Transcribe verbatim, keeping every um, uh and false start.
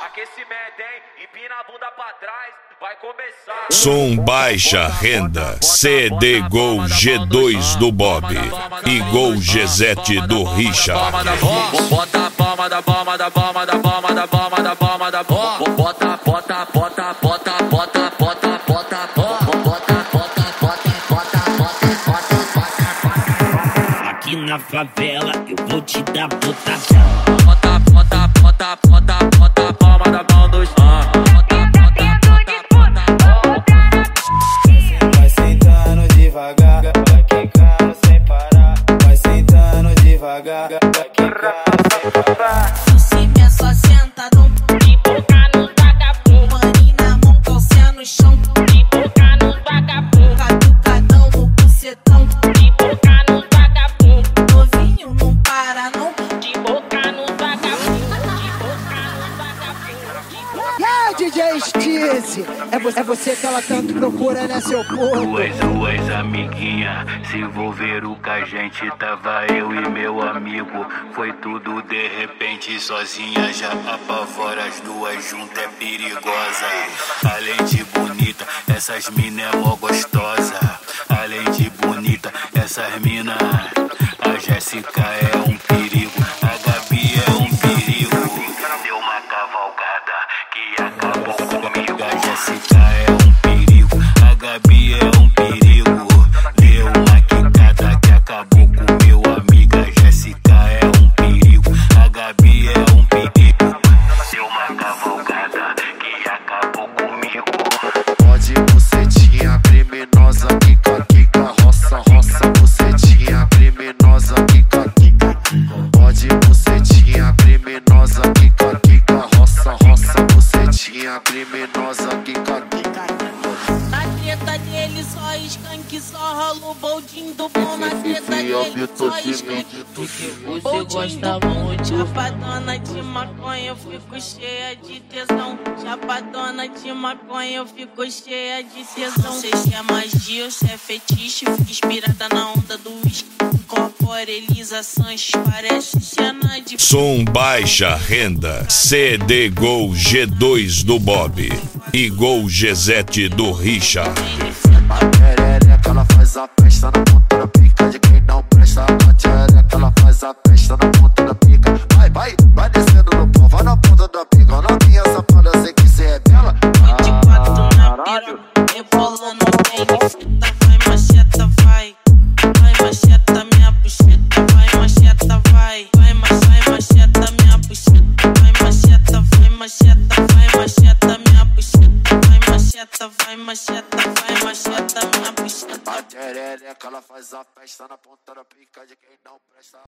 Aquecimento, hein? Empina a bunda pra trás, vai começar. Som baixa renda, C D Gol G dois do Bob e Gol G sete do Richard. Bota a palma da palma da palma da palma da palma da palma da palma. Bota, bota, bota, bota, bota, bota, bota, bota, bota, bota, bota, bota, bota. Aqui na favela eu vou te dar botadão. Bota, bota, bota, bota, bota a palma da mão dos anos. Vai sentando devagar, vai quicando sem parar. Vai sentando devagar, vai quicando sem parar. Se me só sentadão, de boca no vagabundo. Mani na mão, calcinha no chão, de boca no vagabundo. Catucadão no bucetão, de boca no vagabundo. Novinho não para não, de boca no vagabundo. De boca no vagabundo. E aí, D J Stice, é você, é você que ela tanto procura, né, seu povo? Duas, duas amiguinha se envolveram com a gente. Tava eu e meu amigo, foi tudo de repente. Sozinha já apavora, as duas juntas é perigosa. Além de bonita, essas mina é mó gostosa. Além de bonita, essas mina, a Jéssica é um perigo, a Gabi é um perigo. Deu uma cavalgada que acabou comigo. A Jéssica é um perigo, a Gabi é um perigo. Deu uma quicada que acabou com meu amigo. A Jéssica é um perigo, a Gabi é um perigo. Deu uma cavalgada que acabou comigo. Pode bucetinha criminosa, quica, quica, roça, roça, bucetinha criminosa, quica, quica. Pode bucetinha criminosa, quica, quica, roça, roça, bucetinha criminosa, quica, quica. Na treta dele só skunk, só rola o boldinho do bom. Na treta dele só skunk. Você gosta muito. Chapadona de maconha, eu fico cheia de tesão. Chapadona de maconha, eu fico cheia de tesão. Não sei se é magia ou se é fetiche. Fico inspirada na onda do uísque. Incorpora Elisa Sanches, parece cena de... Som baixa renda, C D Gol G dois do Bob e Gol G sete do Richard. A perereca ela faz a festa na ponta da pica de quem não presta. A perereca ela faz a festa na ponta da pica. Vai, vai, vai descendo no pão, vai na ponta da pica. Não minha safada, sei que cê é bela. vinte e quatro na pira, rebolando bem de fita. Vai macheta, vai. Vai macheta, minha bucheta. Vai macheta, vai. Vai, mach, vai macheta, minha bucheta. Vai macheta, vai macheta, vai macheta, minha bucheta. Vai macheta, vai macheta, vai macheta, minha bucheta. A perereca ela faz a festa na ponta da pica de quem não presta.